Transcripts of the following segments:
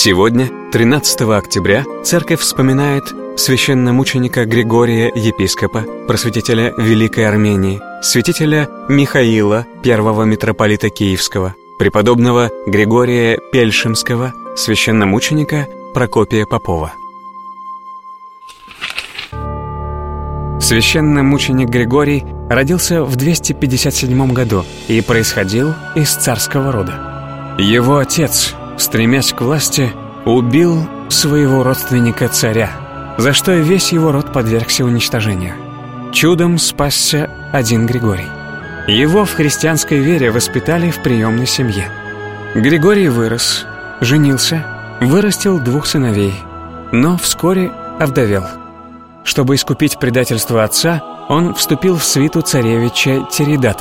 Сегодня, 13 октября, церковь вспоминает священномученика Григория Епископа, просветителя Великой Армении, святителя Михаила, первого митрополита Киевского, преподобного Григория Пельшемского, священномученика Прокопия Попова. Священномученик Григорий родился в 257 году и происходил из царского рода. Его отец, стремясь к власти, убил своего родственника-царя, за что весь его род подвергся уничтожению. Чудом спасся один Григорий. Его в христианской вере воспитали в приемной семье. Григорий вырос, женился, вырастил 2 сыновей, но вскоре овдовел. Чтобы искупить предательство отца, он вступил в свиту царевича Тиридата.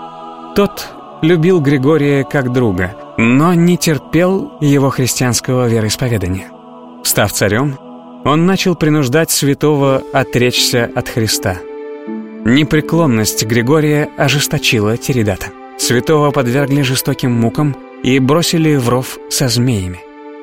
Тот любил Григория как друга, но не терпел его христианского вероисповедания. Став царем, он начал принуждать святого отречься от Христа. Непреклонность Григория ожесточила Тиридата. Святого подвергли жестоким мукам и бросили в ров со змеями.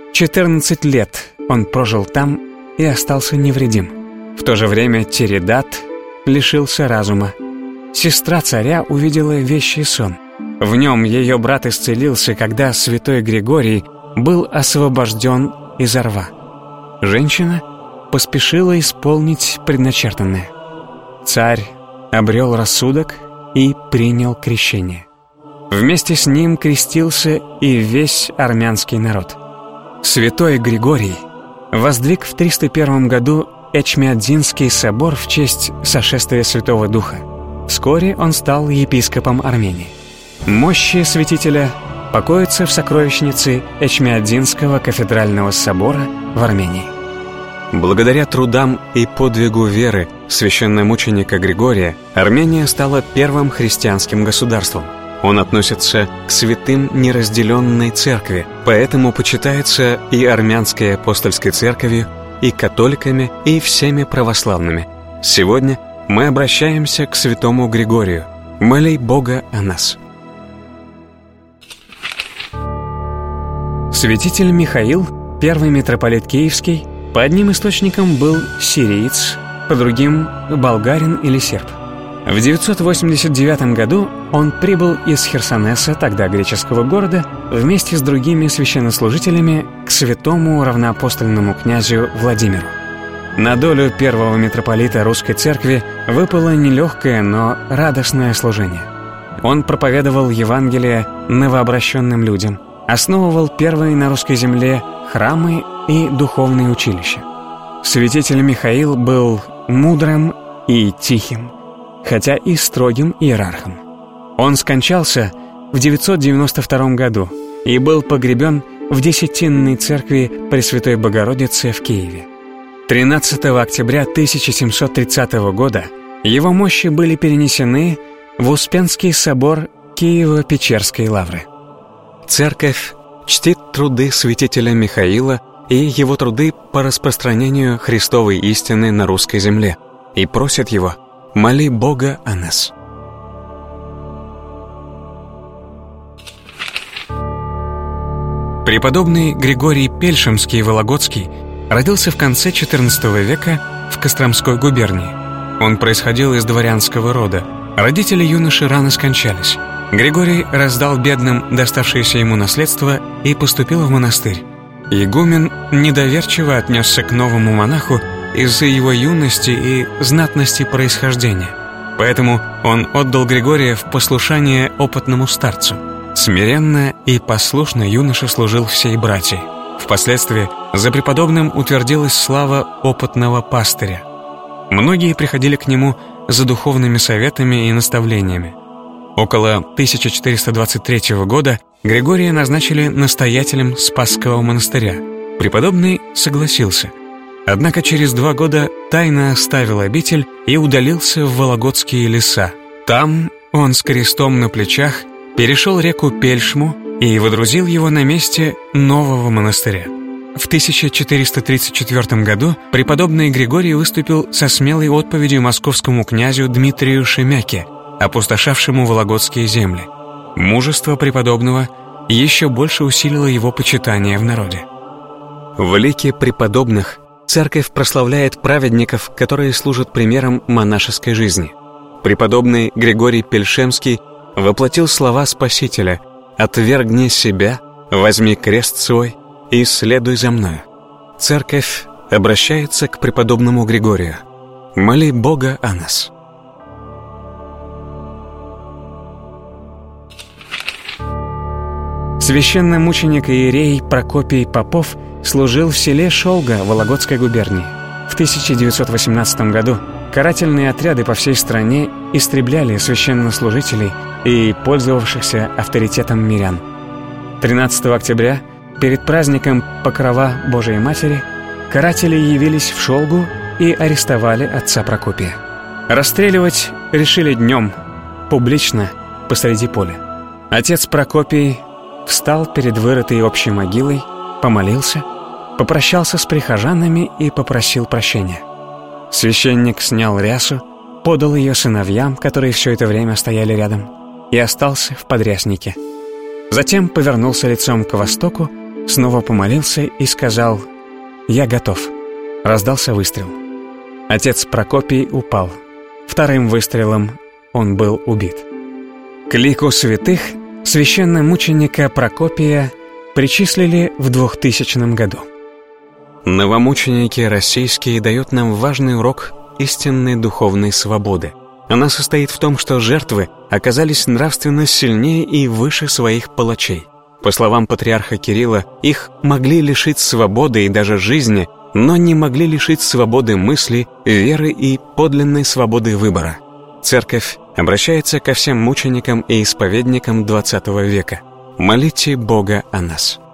14 лет он прожил там и остался невредим. В то же время Тиридат лишился разума. Сестра царя увидела вещий сон. В нем ее брат исцелился, когда святой Григорий был освобожден из рва. Женщина поспешила исполнить предначертанное. Царь обрел рассудок и принял крещение. Вместе с ним крестился и весь армянский народ. Святой Григорий воздвиг в 301 году Эчмиадзинский собор в честь сошествия Святого Духа. Вскоре он стал епископом Армении. Мощи святителя покоятся в сокровищнице Эчмиадзинского кафедрального собора в Армении. Благодаря трудам и подвигу веры священномученика Григория Армения стала первым христианским государством. Он относится к святым неразделенной церкви, поэтому почитается и армянской апостольской церковью, и католиками, и всеми православными. Сегодня мы обращаемся к святому Григорию. Моли Бога о нас. Святитель Михаил, первый митрополит Киевский, по одним источникам был сириец, по другим – болгарин или серб. В 989 году он прибыл из Херсонеса, тогда греческого города, вместе с другими священнослужителями к святому равноапостольному князю Владимиру. На долю первого митрополита Русской Церкви выпало нелегкое, но радостное служение. Он проповедовал Евангелие новообращенным людям, основывал первые на русской земле храмы и духовные училища. Святитель Михаил был мудрым и тихим, хотя и строгим иерархом. Он скончался в 992 году и был погребен в Десятинной церкви Пресвятой Богородицы в Киеве. 13 октября 1730 года его мощи были перенесены в Успенский собор Киево-Печерской лавры. Церковь чтит труды святителя Михаила и его труды по распространению Христовой истины на русской земле и просит его: моли Бога о нас. Преподобный Григорий Пельшемский Вологодский родился в конце XIV века в Костромской губернии. Он происходил из дворянского рода. Родители юноши рано скончались. Григорий раздал бедным доставшееся ему наследство и поступил в монастырь. Игумен недоверчиво отнесся к новому монаху из-за его юности и знатности происхождения. Поэтому он отдал Григория в послушание опытному старцу. Смиренно и послушно юноша служил всей братьей. Впоследствии за преподобным утвердилась слава опытного пастыря. Многие приходили к нему за духовными советами и наставлениями. Около 1423 года Григория назначили настоятелем Спасского монастыря. Преподобный согласился. Однако через 2 года тайно оставил обитель и удалился в Вологодские леса. Там он с крестом на плечах перешел реку Пельшму и водрузил его на месте нового монастыря. В 1434 году преподобный Григорий выступил со смелой отповедью московскому князю Дмитрию Шемяке, опустошавшему вологодские земли. Мужество преподобного еще больше усилило его почитание в народе. В лике преподобных Церковь прославляет праведников, которые служат примером монашеской жизни. Преподобный Григорий Пельшемский воплотил слова Спасителя: «Отвергни себя, возьми крест свой и следуй за мною». Церковь обращается к преподобному Григорию: «Моли Бога о нас». Священномученик и иерей Прокопий Попов служил в селе Шолга Вологодской губернии. В 1918 году карательные отряды по всей стране истребляли священнослужителей и пользовавшихся авторитетом мирян. 13 октября, перед праздником Покрова Божией Матери, каратели явились в Шолгу и арестовали отца Прокопия. Расстреливать решили днем, публично, посреди поля. Отец Прокопий встал перед вырытой общей могилой, помолился, попрощался с прихожанами и попросил прощения. Священник снял рясу, подал ее сыновьям, которые все это время стояли рядом, и остался в подряснике. Затем повернулся лицом к востоку, снова помолился и сказал: «Я готов». Раздался выстрел. Отец Прокопий упал. Вторым выстрелом он был убит. К лику святых священномученика Прокопия причислили в 2000 году. Новомученики российские дают нам важный урок истинной духовной свободы. Она состоит в том, что жертвы оказались нравственно сильнее и выше своих палачей. По словам патриарха Кирилла, их могли лишить свободы и даже жизни, но не могли лишить свободы мысли, веры и подлинной свободы выбора. Церковь обращается ко всем мученикам и исповедникам XX века: молите Бога о нас.